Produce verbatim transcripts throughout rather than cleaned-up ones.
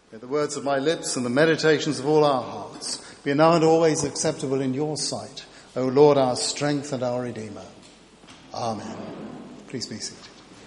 May the words of my lips and the meditations of all our hearts be now and always acceptable in your sight, O Lord, our strength and our Redeemer. Amen. Please be seated.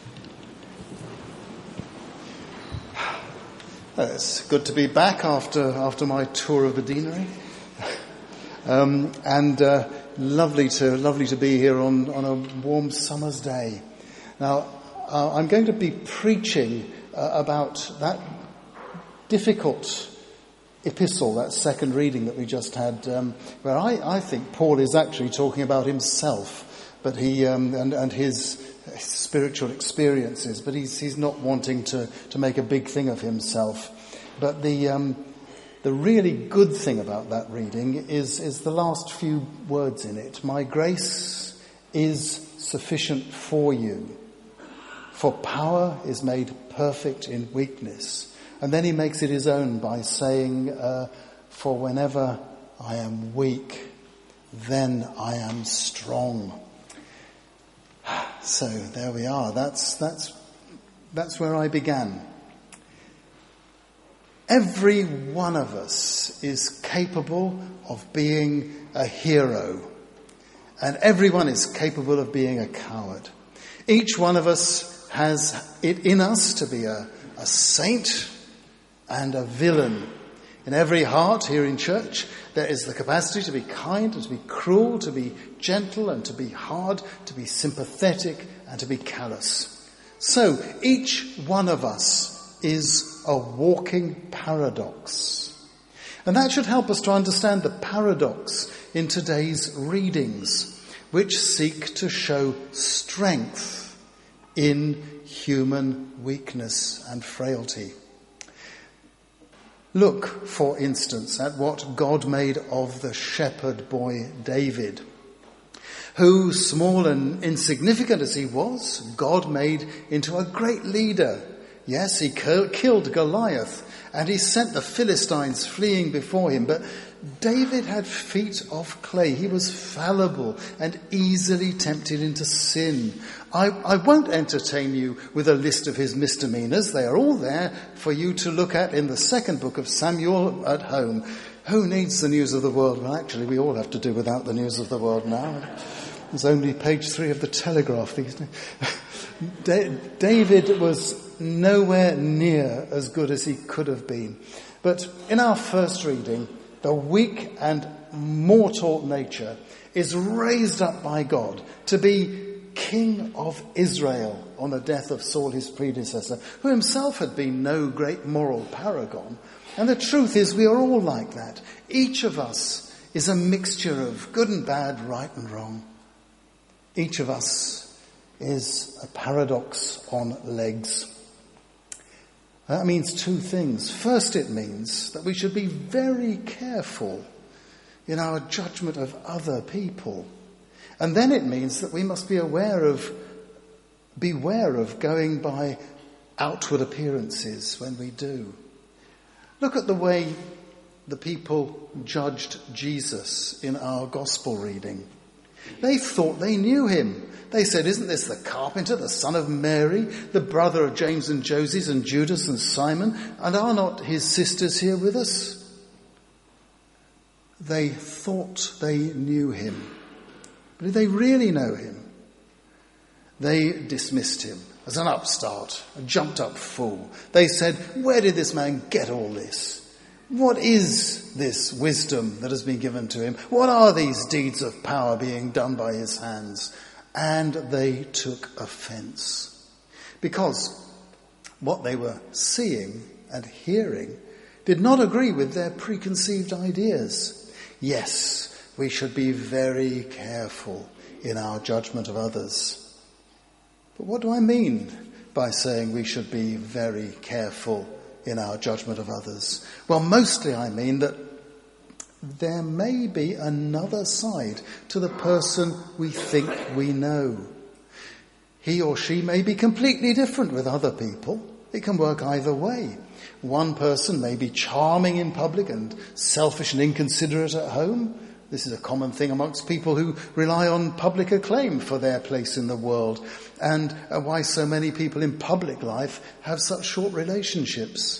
It's good to be back after after my tour of the deanery, um, and uh, lovely to lovely to be here on, on a warm summer's day. Now, uh, I'm going to be preaching uh, about that difficult epistle, that second reading that we just had, um, where I, I think Paul is actually talking about himself, but he um, and and his, his spiritual experiences, but he's he's not wanting to to make a big thing of himself. But the um, the really good thing about that reading is is the last few words in it. My grace is sufficient for you, for power is made perfect in weakness. And then he makes it his own by saying, uh, for whenever I am weak, then I am strong. So there we are. That's, that's, that's where I began. Every one of us is capable of being a hero. And everyone is capable of being a coward. Each one of us has it in us to be a, a saint and a villain. In every heart here in church, there is the capacity to be kind and to be cruel, to be gentle and to be hard, to be sympathetic and to be callous. So each one of us is a walking paradox. And that should help us to understand the paradox in today's readings, which seek to show strength in human weakness and frailty. Look, for instance, at what God made of the shepherd boy David, who, small and insignificant as he was, God made into a great leader. Yes, he killed Goliath and he sent the Philistines fleeing before him, but David had feet of clay. He was fallible and easily tempted into sin. I, I won't entertain you with a list of his misdemeanors. They are all there for you to look at in the second book of Samuel at home. Who needs the news of the world? Well, actually, we all have to do without the news of the world now. There's only page three of the Telegraph these days. David was nowhere near as good as he could have been. But in our first reading, the weak and mortal nature is raised up by God to be King of Israel on the death of Saul, his predecessor, who himself had been no great moral paragon. And the truth is, we are all like that. Each of us is a mixture of good and bad, right and wrong. Each of us is a paradox on legs. That means two things. First, it means that we should be very careful in our judgment of other people. And then it means that we must be aware of, beware of going by outward appearances when we do. Look at the way the people judged Jesus in our gospel reading. They thought they knew him. They said, isn't this the carpenter, the son of Mary, the brother of James and Joses and Judas and Simon? And are not his sisters here with us? They thought they knew him. But did they really know him? They dismissed him as an upstart, a jumped-up fool. They said, where did this man get all this? What is this wisdom that has been given to him? What are these deeds of power being done by his hands? And they took offence. Because what they were seeing and hearing did not agree with their preconceived ideas. Yes, we should be very careful in our judgment of others. But what do I mean by saying we should be very careful in our judgment of others? Well, mostly I mean that there may be another side to the person we think we know. He or she may be completely different with other people. It can work either way. One person may be charming in public and selfish and inconsiderate at home. This is a common thing amongst people who rely on public acclaim for their place in the world, and why so many people in public life have such short relationships.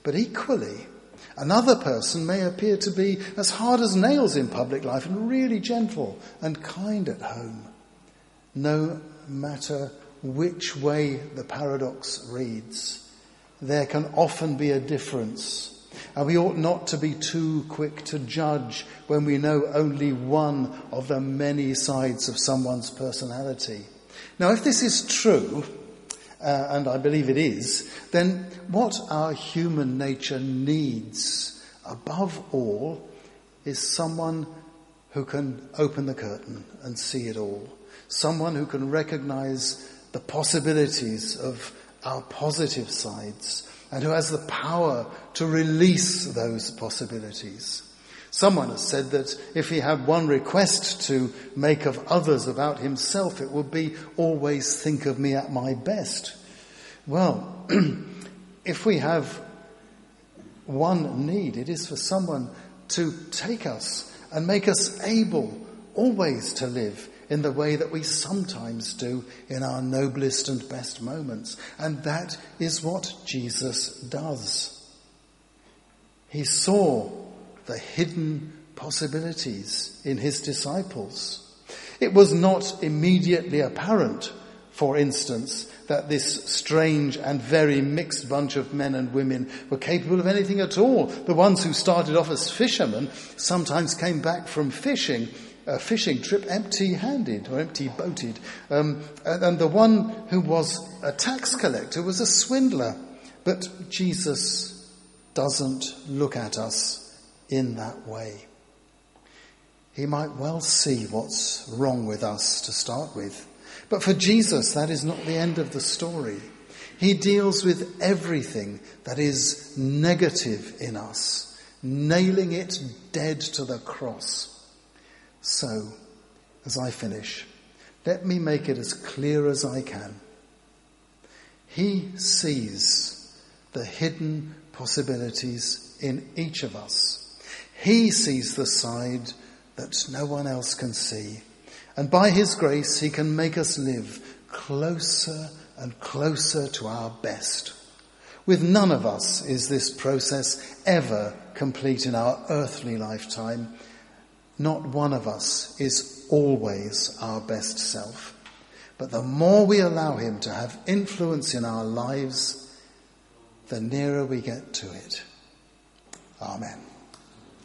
But equally, another person may appear to be as hard as nails in public life and really gentle and kind at home. No matter which way the paradox reads, there can often be a difference. And we ought not to be too quick to judge when we know only one of the many sides of someone's personality. Now, if this is true, uh, and I believe it is, then what our human nature needs, above all, is someone who can open the curtain and see it all. Someone who can recognize the possibilities of our positive sides and who has the power to release those possibilities. Someone has said that if he had one request to make of others about himself, it would be always think of me at my best. Well, if we have one need, it is for someone to take us and make us able always to live in the way that we sometimes do in our noblest and best moments. And that is what Jesus does. He saw the hidden possibilities in his disciples. It was not immediately apparent, for instance, that this strange and very mixed bunch of men and women were capable of anything at all. The ones who started off as fishermen sometimes came back from fishing, a fishing trip, empty-handed or empty-boated. Um, and, and the one who was a tax collector was a swindler. But Jesus doesn't look at us in that way. He might well see what's wrong with us to start with. But for Jesus, that is not the end of the story. He deals with everything that is negative in us, nailing it dead to the cross. So, as I finish, let me make it as clear as I can. He sees the hidden possibilities in each of us. He sees the side that no one else can see. And by his grace, he can make us live closer and closer to our best. With none of us is this process ever complete in our earthly lifetime. Not one of us is always our best self. But the more we allow him to have influence in our lives, the nearer we get to it. Amen.